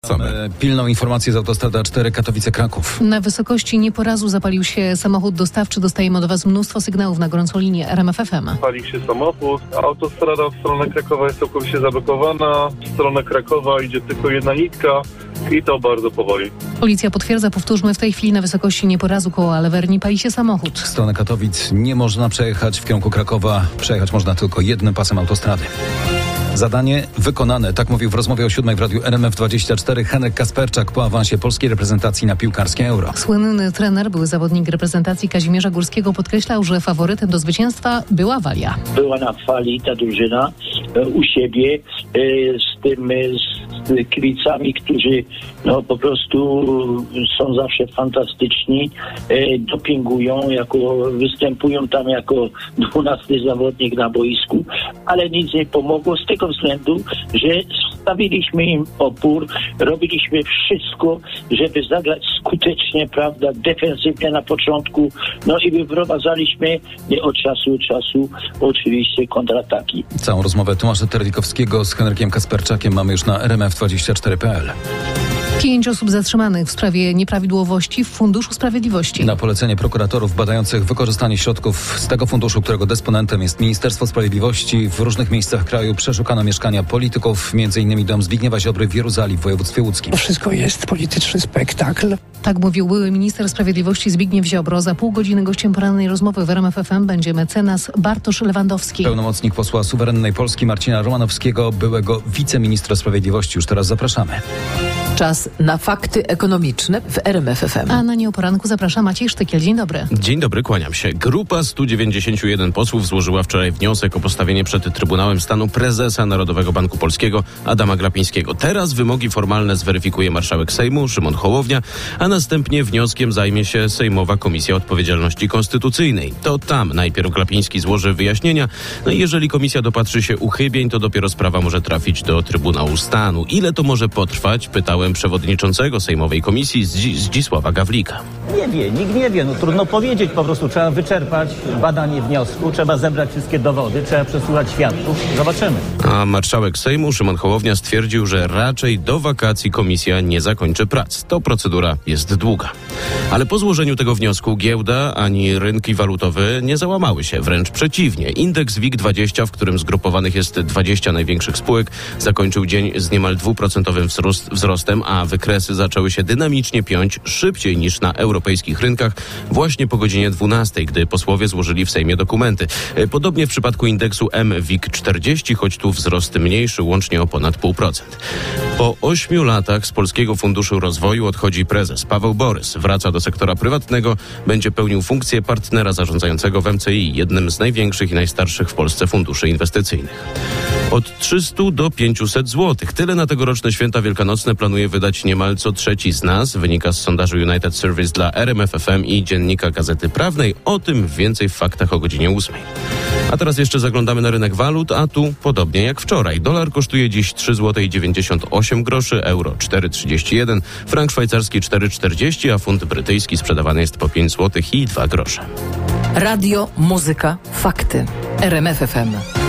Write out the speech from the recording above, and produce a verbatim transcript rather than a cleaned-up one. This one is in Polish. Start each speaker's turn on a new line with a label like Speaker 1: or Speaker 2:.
Speaker 1: Wracamy.
Speaker 2: Pilną informację z autostrady A cztery Katowice-Kraków.
Speaker 3: Na wysokości Nieporazu zapalił się samochód dostawczy. Dostajemy od Was mnóstwo sygnałów na gorącą linię R M F F M.
Speaker 4: Pali się samochód, autostrada w stronę Krakowa jest całkowicie zablokowana. W stronę Krakowa idzie tylko jedna nitka i to bardzo powoli.
Speaker 3: Policja potwierdza, powtórzmy, w tej chwili na wysokości Nieporazu koło Alewerni pali się samochód.
Speaker 2: W stronę Katowic nie można przejechać, w kierunku Krakowa przejechać można tylko jednym pasem autostrady. Zadanie wykonane, tak mówił w rozmowie o siódmej w radiu R M F dwadzieścia cztery Henryk Kasperczak po awansie polskiej reprezentacji na piłkarskie Euro.
Speaker 3: Słynny trener, były zawodnik reprezentacji Kazimierza Górskiego, podkreślał, że faworytem do zwycięstwa była Walia.
Speaker 5: Była na fali ta drużyna u siebie z tym z kibicami, którzy no po prostu są zawsze fantastyczni, dopingują, jako, występują tam jako dwunasty zawodnik na boisku, ale nic nie pomogło z tego względu, że stawiliśmy im opór, robiliśmy wszystko, żeby zagrać skutecznie, prawda, defensywnie na początku, no i wyprowadzaliśmy od czasu do czasu oczywiście kontrataki.
Speaker 2: Całą rozmowę Tomasza Terlikowskiego z Henrykiem Kasperczakiem mamy już na R M F dwadzieścia cztery kropka p l.
Speaker 3: Pięć osób zatrzymanych w sprawie nieprawidłowości w Funduszu Sprawiedliwości.
Speaker 2: Na polecenie prokuratorów badających wykorzystanie środków z tego funduszu, którego dysponentem jest Ministerstwo Sprawiedliwości, w różnych miejscach kraju przeszukano mieszkania polityków, między innymi dom Zbigniewa Ziobry w Jeruzalem w województwie łódzkim.
Speaker 6: To wszystko jest polityczny spektakl.
Speaker 3: Tak mówił były minister sprawiedliwości Zbigniew Ziobro. Za pół godziny gościem porannej rozmowy w R M F F M będzie mecenas Bartosz Lewandowski.
Speaker 2: Pełnomocnik posła suwerennej Polski Marcina Romanowskiego, byłego wiceministra sprawiedliwości. Już teraz zapraszamy.
Speaker 7: Czas na fakty ekonomiczne w R M F F M.
Speaker 3: A na nie o poranku zaprasza Maciej Sztykiel. Dzień dobry.
Speaker 1: Dzień dobry, kłaniam się. Grupa stu dziewięćdziesięciu jeden posłów złożyła wczoraj wniosek o postawienie przed Trybunałem Stanu prezesa Narodowego Banku Polskiego Adama Glapińskiego. Teraz wymogi formalne zweryfikuje marszałek Sejmu Szymon Hołownia, a następnie wnioskiem zajmie się Sejmowa Komisja Odpowiedzialności Konstytucyjnej. To tam najpierw Glapiński złoży wyjaśnienia, no i jeżeli komisja dopatrzy się uchybień, to dopiero sprawa może trafić do Trybunału Stanu. Ile to może potrwać? Pytałem przewodniczącego Sejmowej Komisji Zdzisława Gawlika.
Speaker 8: Nie wie, nikt nie wie. No, trudno powiedzieć, po prostu trzeba wyczerpać badanie wniosku, trzeba zebrać wszystkie dowody, trzeba przesłuchać świadków. Zobaczymy.
Speaker 1: A marszałek Sejmu Szymon Hołownia stwierdził, że raczej do wakacji komisja nie zakończy prac. To procedura jest długa. Ale po złożeniu tego wniosku giełda ani rynki walutowe nie załamały się. Wręcz przeciwnie. Indeks W I G dwadzieścia, w którym zgrupowanych jest dwadzieścia największych spółek, zakończył dzień z niemal dwuprocentowym wzrost, wzrostem, a wykresy zaczęły się dynamicznie piąć szybciej niż na europejskich rynkach właśnie po godzinie dwunastej, gdy posłowie złożyli w Sejmie dokumenty. Podobnie w przypadku indeksu M W I G czterdzieści, choć tu wzrost mniejszy, łącznie o ponad pół procent. Po ośmiu latach z Polskiego Funduszu Rozwoju odchodzi prezes Paweł Borys. Wraca do sektora prywatnego, będzie pełnił funkcję partnera zarządzającego w M C I, jednym z największych i najstarszych w Polsce funduszy inwestycyjnych. Od trzystu do pięciuset złotych. Tyle na tegoroczne święta wielkanocne planuje wydać niemal co trzeci z nas, wynika z sondażu United Service dla R M F F M i Dziennika Gazety Prawnej. O tym więcej w faktach o godzinie ósmej. A teraz jeszcze zaglądamy na rynek walut, a tu podobnie jak wczoraj. Dolar kosztuje dziś trzy złote dziewięćdziesiąt osiem groszy, euro cztery trzydzieści jeden, frank szwajcarski cztery czterdzieści, a funt brytyjski sprzedawany jest po pięć złotych i dwa grosze.
Speaker 7: Radio, muzyka, fakty. R M F F M.